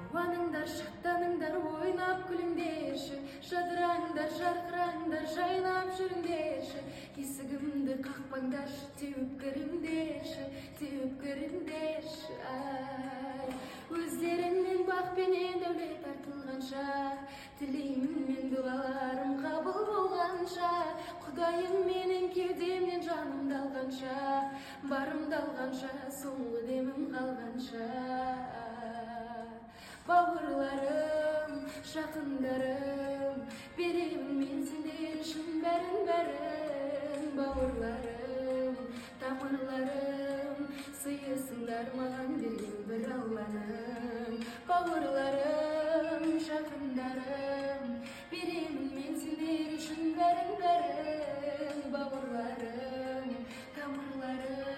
Қуаныңдар, шаттаныңдар, ойнап күліңдерші, жадыраңдар, жарқыраңдар, жайнап жүріңдерші. Есігімді қақпаңдаршы, теуіп кіріңдерші, ай. Өздеріңнен бақ пенен дәулет артылғанша, тілеймін мен дұғаларым қабыл болғанша. Құдайым менің кеудемнен жанымды алғанша, барымды алғанша, соңғы демім қалғанша. Бауырларым, жақындарым, беремін мен сендер үшін бәрін. Бауырларым, тамырларым, сыйысыңдар маған берген бір Алланың. Бауырларым, жақындарым, беремін мен сендер үшін бәрін. Бауырларым, тамырларым,